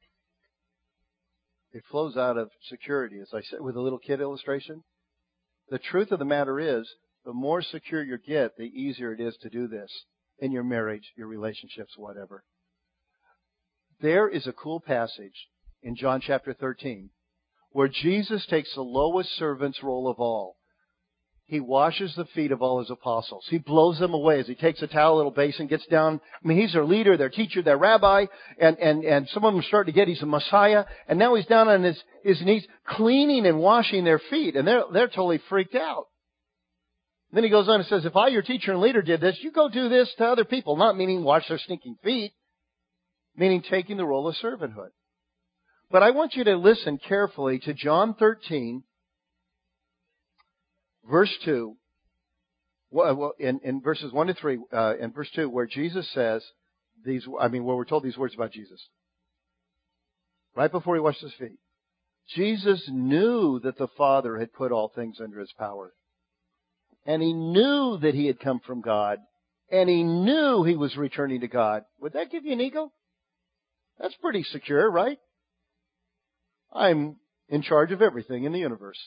It flows out of security, as I said with the little kid illustration. The truth of the matter is, the more secure you get, the easier it is to do this in your marriage, your relationships, whatever. There is a cool passage in John chapter thirteen where Jesus takes the lowest servant's role of all. He washes the feet of all his apostles. He blows them away as he takes a towel, little basin, gets down. I mean, he's their leader, their teacher, their rabbi, and, and, and some of them start to get he's a Messiah. And now he's down on his, his knees cleaning and washing their feet. And they're, they're totally freaked out. Then he goes on and says, if I, your teacher and leader, did this, you go do this to other people. Not meaning wash their stinking feet, meaning taking the role of servanthood. But I want you to listen carefully to John thirteen, verse two, well, in, in verses one to three, uh, and verse two, where Jesus says these, I mean, where we're told these words about Jesus. Right before he washed his feet. Jesus knew that the Father had put all things under his power. And he knew that he had come from God. And he knew he was returning to God. Would that give you an ego? That's pretty secure, right? I'm in charge of everything in the universe.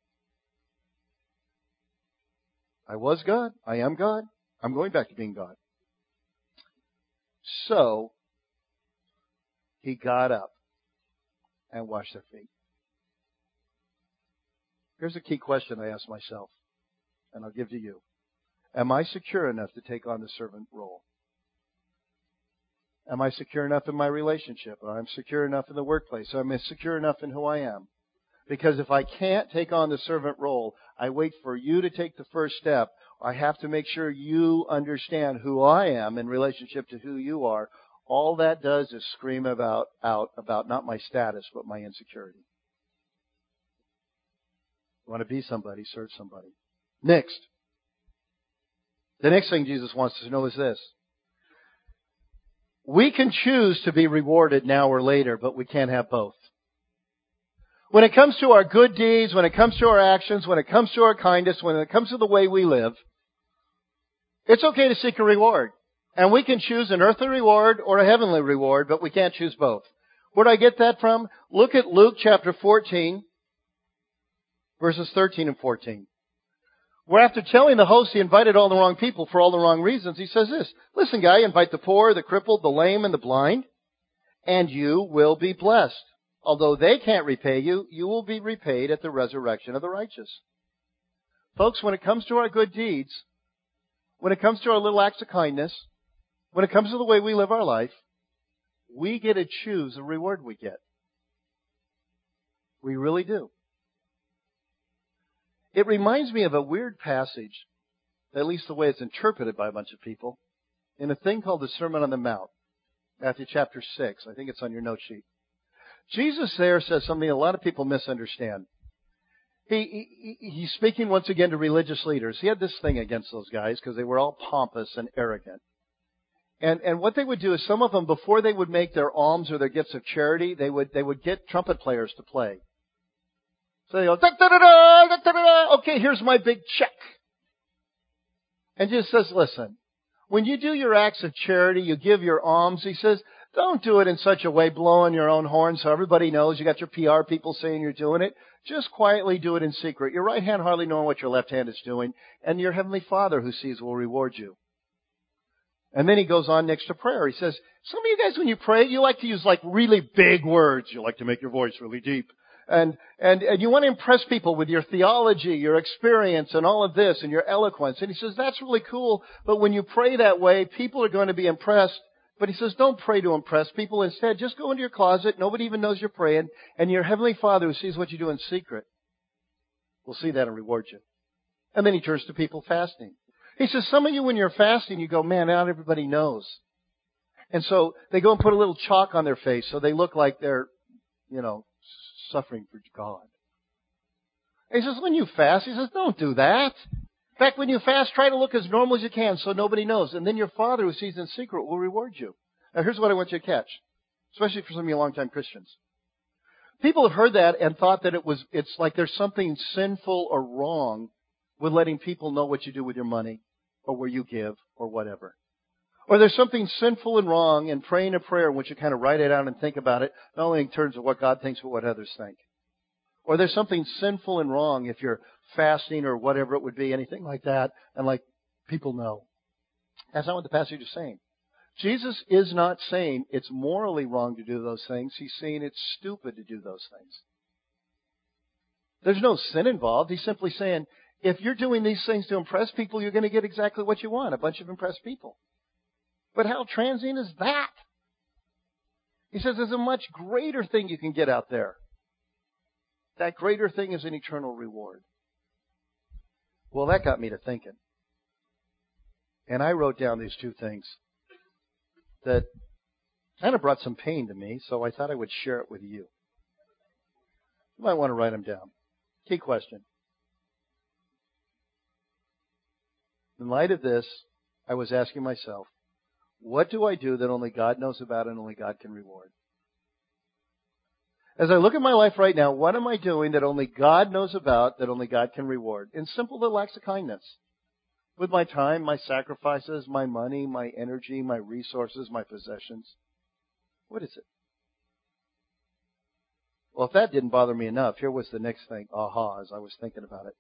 I was God. I am God. I'm going back to being God. So, he got up and washed their feet. Here's a key question I ask myself, and I'll give to you. Am I secure enough to take on the servant role? Am I secure enough in my relationship? Or I'm secure enough in the workplace? Am I secure enough in who I am? Because if I can't take on the servant role, I wait for you to take the first step, I have to make sure you understand who I am in relationship to who you are. All that does is scream about out about not my status, but my insecurity. You want to be somebody, serve somebody. Next. The next thing Jesus wants us to know is this. We can choose to be rewarded now or later, but we can't have both. When it comes to our good deeds, when it comes to our actions, when it comes to our kindness, when it comes to the way we live, it's okay to seek a reward. And we can choose an earthly reward or a heavenly reward, but we can't choose both. Where do I get that from? Look at Luke chapter fourteen, verses thirteen and fourteen. Where after telling the host he invited all the wrong people for all the wrong reasons, he says this, listen guy, invite the poor, the crippled, the lame, and the blind, and you will be blessed. Although they can't repay you, you will be repaid at the resurrection of the righteous. Folks, when it comes to our good deeds, when it comes to our little acts of kindness, when it comes to the way we live our life, we get to choose the reward we get. We really do. It reminds me of a weird passage, at least the way it's interpreted by a bunch of people, in a thing called the Sermon on the Mount, Matthew chapter six. I think it's on your note sheet. Jesus there says something a lot of people misunderstand. He, he He's speaking once again to religious leaders. He had this thing against those guys because they were all pompous and arrogant. And and what they would do is some of them, before they would make their alms or their gifts of charity, they would they would get trumpet players to play. So they go, da, da, da, da, da, da, da. Okay, here's my big check. And Jesus says, listen, when you do your acts of charity, you give your alms, he says, don't do it in such a way, blowing your own horn so everybody knows. You got your P R people saying you're doing it. Just quietly do it in secret. Your right hand hardly knowing what your left hand is doing. And your heavenly Father who sees will reward you. And then he goes on next to prayer. He says, some of you guys, when you pray, you like to use like really big words. You like to make your voice really deep. And, and, and you want to impress people with your theology, your experience, and all of this, and your eloquence. And he says, that's really cool. But when you pray that way, people are going to be impressed. But he says, don't pray to impress people. Instead, just go into your closet. Nobody even knows you're praying. And your heavenly Father who sees what you do in secret will see that and reward you. And then he turns to people fasting. He says, some of you when you're fasting, you go, man, not everybody knows. And so they go and put a little chalk on their face so they look like they're, you know, suffering for God. And he says, when you fast, he says, don't do that. In fact, when you fast, try to look as normal as you can so nobody knows. And then your Father who sees in secret will reward you. Now here's what I want you to catch, especially for some of you longtime Christians. People have heard that and thought that it was, it's like there's something sinful or wrong with letting people know what you do with your money or where you give or whatever. Or there's something sinful and wrong in praying a prayer in which you kind of write it out and think about it, not only in terms of what God thinks, but what others think. Or there's something sinful and wrong if you're fasting or whatever it would be, anything like that, and like people know. That's not what the passage is saying. Jesus is not saying it's morally wrong to do those things. He's saying it's stupid to do those things. There's no sin involved. He's simply saying, if you're doing these things to impress people, you're going to get exactly what you want, a bunch of impressed people. But how transient is that? He says there's a much greater thing you can get out there. That greater thing is an eternal reward. Well, that got me to thinking. And I wrote down these two things that kind of brought some pain to me, so I thought I would share it with you. You might want to write them down. Key question. In light of this, I was asking myself, what do I do that only God knows about and only God can reward? As I look at my life right now, what am I doing that only God knows about, that only God can reward? In simple little acts of kindness. With my time, my sacrifices, my money, my energy, my resources, my possessions. What is it? Well, if that didn't bother me enough, here was the next thing, aha, as I was thinking about it.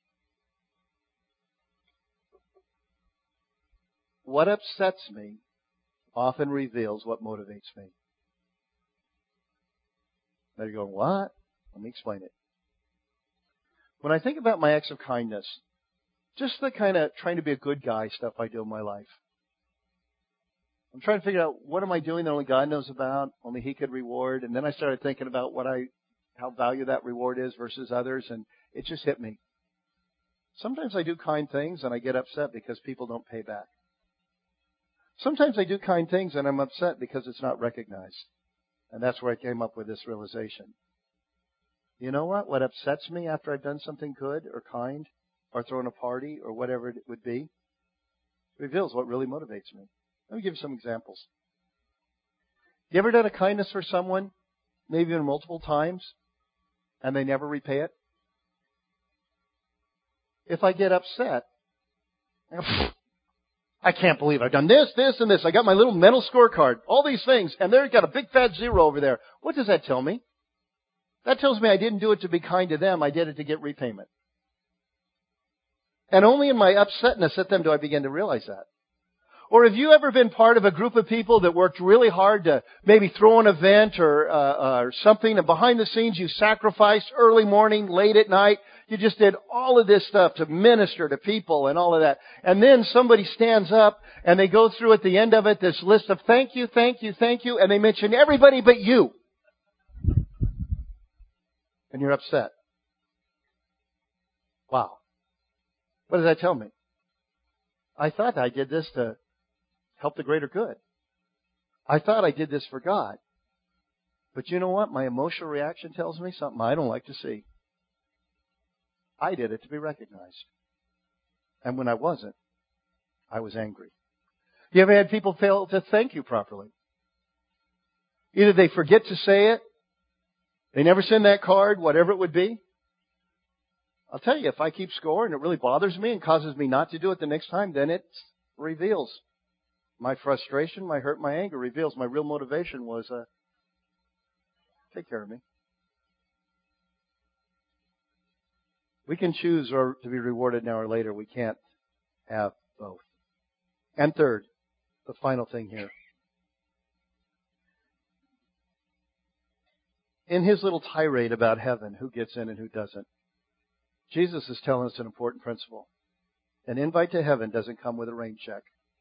What upsets me often reveals what motivates me. Now you're going, what? Let me explain it. When I think about my acts of kindness, just the kind of trying to be a good guy stuff I do in my life, I'm trying to figure out what am I doing that only God knows about, only He could reward. And then I started thinking about what I, how value that reward is versus others, and it just hit me. Sometimes I do kind things and I get upset because people don't pay back. Sometimes I do kind things and I'm upset because it's not recognized. And that's where I came up with this realization. You know what? What upsets me after I've done something good or kind or thrown a party or whatever it would be reveals what really motivates me. Let me give you some examples. You ever done a kindness for someone, maybe even multiple times, and they never repay it? If I get upset, I go, I can't believe I've done this, this, and this. I got my little mental scorecard, all these things, and they've got a big fat zero over there. What does that tell me? That tells me I didn't do it to be kind to them. I did it to get repayment. And only in my upsetness at them do I begin to realize that. Or have you ever been part of a group of people that worked really hard to maybe throw an event or, uh, or something, and behind the scenes you sacrificed early morning, late at night. You just did all of this stuff to minister to people and all of that. And then somebody stands up and they go through at the end of it this list of thank you, thank you, thank you, and they mention everybody but you. And you're upset. Wow. What does that tell me? I thought I did this to help the greater good. I thought I did this for God. But you know what? My emotional reaction tells me something I don't like to see. I did it to be recognized. And when I wasn't, I was angry. You ever had people fail to thank you properly? Either they forget to say it, they never send that card, whatever it would be. I'll tell you, if I keep score and it really bothers me and causes me not to do it the next time, then it reveals my frustration, my hurt, my anger, reveals my real motivation was, uh, take care of me. We can choose or to be rewarded now or later. We can't have both. And third, the final thing here. In his little tirade about heaven, who gets in and who doesn't, Jesus is telling us an important principle. An invite to heaven doesn't come with a rain check.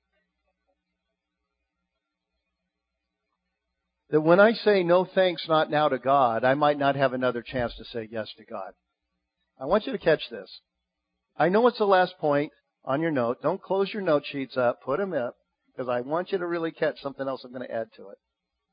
That when I say no thanks, not now to God, I might not have another chance to say yes to God. I want you to catch this. I know it's the last point on your note. Don't close your note sheets up. Put them up, because I want you to really catch something else I'm going to add to it.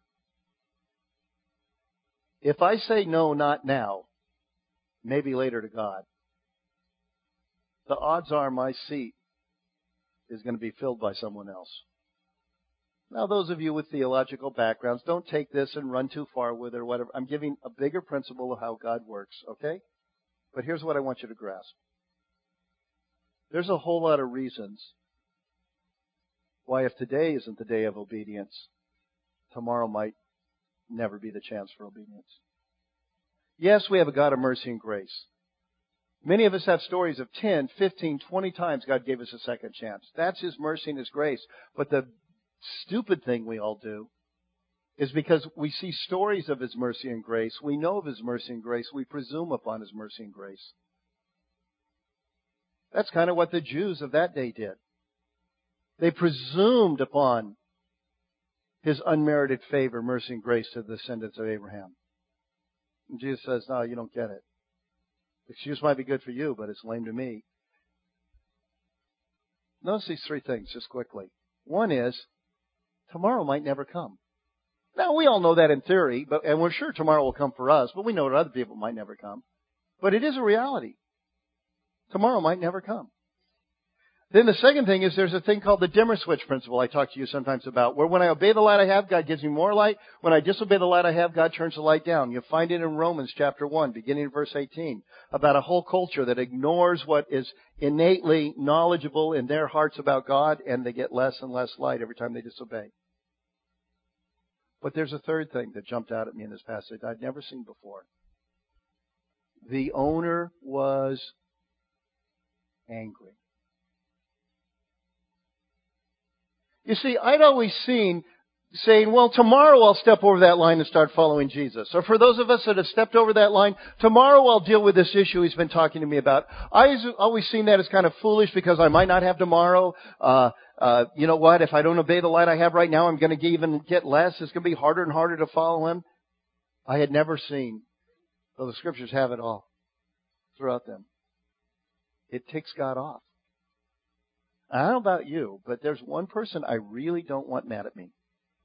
If I say no, not now, maybe later to God, the odds are my seat is going to be filled by someone else. Now, those of you with theological backgrounds, don't take this and run too far with it or whatever. I'm giving a bigger principle of how God works, okay? But here's what I want you to grasp. There's a whole lot of reasons why if today isn't the day of obedience, tomorrow might never be the chance for obedience. Yes, we have a God of mercy and grace. Many of us have stories of ten, fifteen, twenty times God gave us a second chance. That's His mercy and His grace. But the stupid thing we all do is because we see stories of His mercy and grace, we know of His mercy and grace, we presume upon His mercy and grace. That's kind of what the Jews of that day did. They presumed upon His unmerited favor, mercy, and grace to the descendants of Abraham. And Jesus says, no, you don't get it. The excuse might be good for you, but it's lame to me. Notice these three things just quickly. One is, tomorrow might never come. Now, we all know that in theory, but and we're sure tomorrow will come for us, but we know that other people might never come. But it is a reality. Tomorrow might never come. Then the second thing is there's a thing called the dimmer switch principle I talk to you sometimes about, where when I obey the light I have, God gives me more light. When I disobey the light I have, God turns the light down. You'll find it in Romans chapter one, beginning in verse eighteen, about a whole culture that ignores what is innately knowledgeable in their hearts about God, and they get less and less light every time they disobey. But there's a third thing that jumped out at me in this passage I'd never seen before. The owner was angry. You see, I'd always seen saying, well, tomorrow I'll step over that line and start following Jesus. Or for those of us that have stepped over that line, tomorrow I'll deal with this issue He's been talking to me about. I've always seen that as kind of foolish because I might not have tomorrow. Uh, uh, you know what? If I don't obey the light I have right now, I'm going to even get less. It's going to be harder and harder to follow Him. I had never seen, though the Scriptures have it all throughout them. it ticks God off. I don't know about you, but there's one person I really don't want mad at me.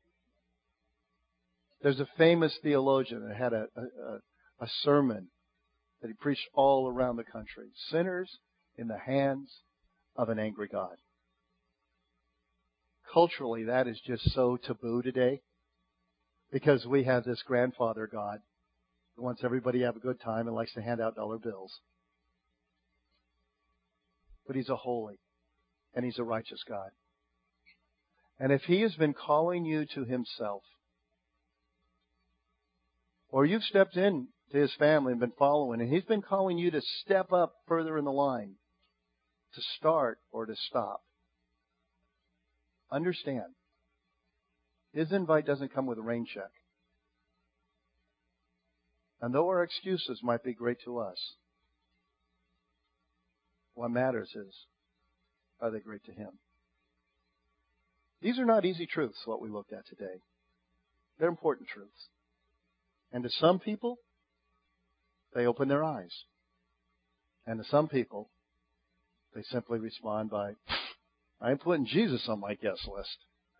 There's a famous theologian that had a, a, a sermon that he preached all around the country. Sinners in the hands of an angry God. Culturally, that is just so taboo today because we have this grandfather God who wants everybody to have a good time and likes to hand out dollar bills. But He's a holy and He's a righteous God. And if He has been calling you to Himself, or you've stepped in to His family and been following, and He's been calling you to step up further in the line, to start or to stop, understand, His invite doesn't come with a rain check. And though our excuses might be great to us, what matters is, are they great to Him? These are not easy truths, what we looked at today. They're important truths. And to some people, they open their eyes. And to some people, they simply respond by, I ain't putting Jesus on my guest list.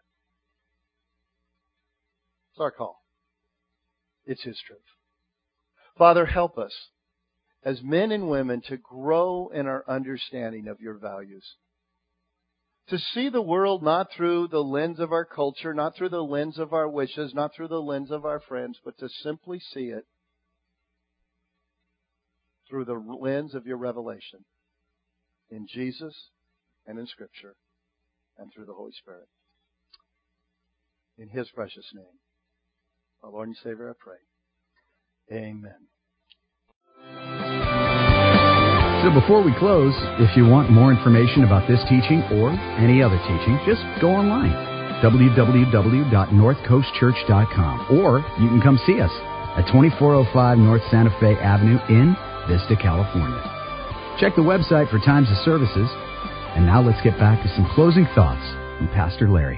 It's our call. It's His truth. Father, help us as men and women to grow in our understanding of Your values. To see the world not through the lens of our culture, not through the lens of our wishes, not through the lens of our friends, but to simply see it through the lens of Your revelation in Jesus and in Scripture and through the Holy Spirit. In His precious name, our Lord and Savior, I pray. Amen. So before we close, if you want more information about this teaching or any other teaching, just go online, w w w dot north coast church dot com, or you can come see us at twenty-four oh five North Santa Fe Avenue in Vista, California. Check the website for times of services. And now let's get back to some closing thoughts from Pastor Larry.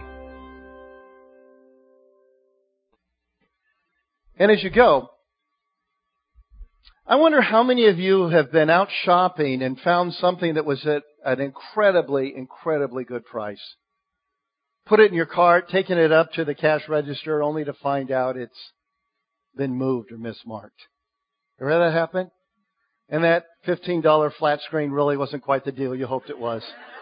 And as you go, I wonder how many of you have been out shopping and found something that was at an incredibly, incredibly good price. Put it in your cart, taken it up to the cash register only to find out it's been moved or mismarked. Ever had that happen? And that fifteen dollars flat screen really wasn't quite the deal you hoped it was.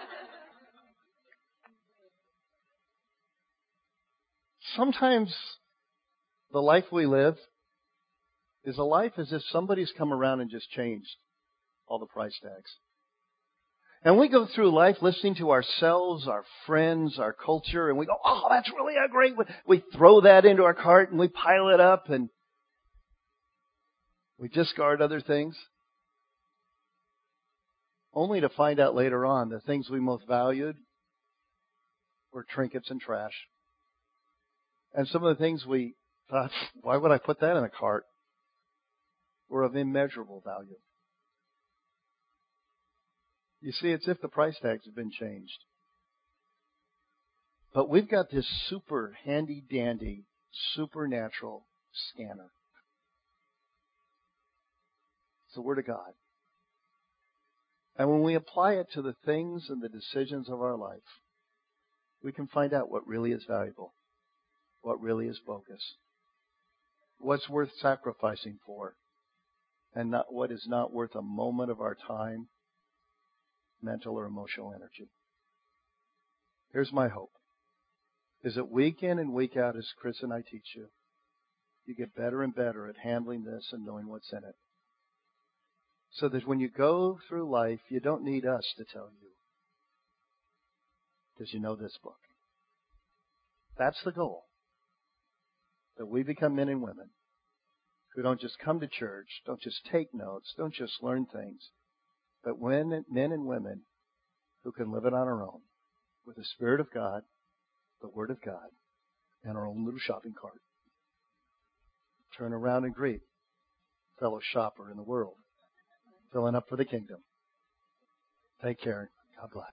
Sometimes the life we live is a life as if somebody's come around and just changed all the price tags. And we go through life listening to ourselves, our friends, our culture, and we go, oh, that's really a great one. We throw that into our cart and we pile it up and we discard other things. Only to find out later on the things we most valued were trinkets and trash. And some of the things we thought, why would I put that in a cart? Were of immeasurable value. You see, it's if the price tags have been changed. But we've got this super handy-dandy, supernatural scanner. It's the Word of God. And when we apply it to the things and the decisions of our life, we can find out what really is valuable, what really is focus, what's worth sacrificing for, and not what is not worth a moment of our time, mental or emotional energy. Here's my hope, is that week in and week out, as Chris and I teach you, you get better and better at handling this and knowing what's in it. So that when you go through life, you don't need us to tell you, because you know this book. That's the goal, that we become men and women who don't just come to church, don't just take notes, don't just learn things, but when, men and women who can live it on our own with the Spirit of God, the Word of God, and our own little shopping cart. Turn around and greet fellow shopper in the world, filling up for the kingdom. Take care. God bless.